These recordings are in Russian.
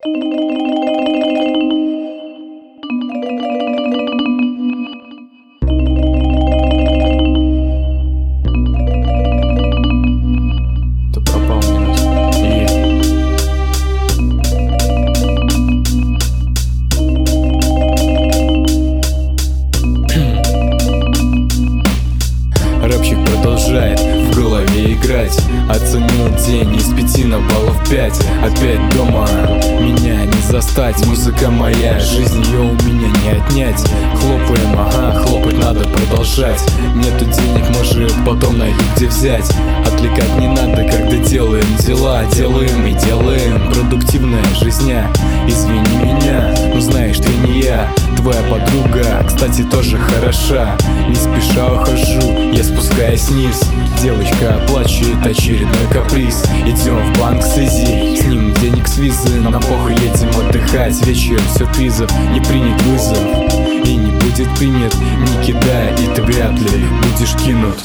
Рэпчик продолжает в голове играть. Оценил день из 5 на баллов 5. Опять дома, меня не застать. Музыка моя, жизнь ее у меня не отнять. Хлопаем, ага, хлопать надо продолжать. Нету денег, может потом найду где взять. Отвлекать не надо, когда делаем дела. Делаем и делаем, продуктивная жизня. Извини меня, но знаешь, ты не я. Твоя подруга, кстати, тоже хороша. Не спеша ухожу, я спускаюсь вниз. Девочка оплачивает очередной каприз. Идем в банк с Изи, снимем денег с визы. Нам похуй, едем отдыхать, вечер сюрпризов. Не принят вызов и не будет принят. Не кидай, и ты вряд ли будешь кинут.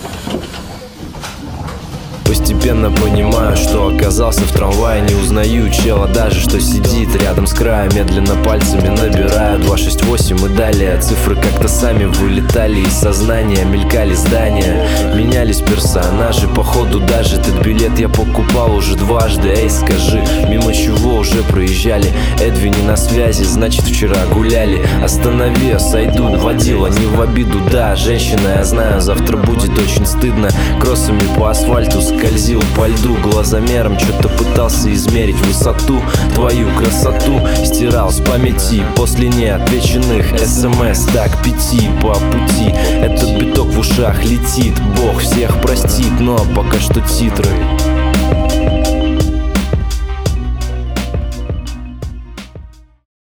Постепенно понимаю, что оказался в трамвае. Не узнаю чела даже, что сидит рядом с краем. Медленно пальцами набираю 268 и далее. Цифры как-то сами вылетали из сознания. Мелькали здания, менялись персонажи. Походу даже этот билет я покупал уже дважды. Эй, скажи, мимо чего уже проезжали? Эдви не на связи, значит вчера гуляли. Останови, я сойду, водила не в обиду. Да, женщина, я знаю, завтра будет очень стыдно. Кроссами по асфальту скользил по льду, глазомером что-то пытался измерить высоту. Твою красоту стирал с памяти после неотвеченных СМС. Так 5 по пути, этот биток в ушах летит. Бог всех простит, но пока что титры.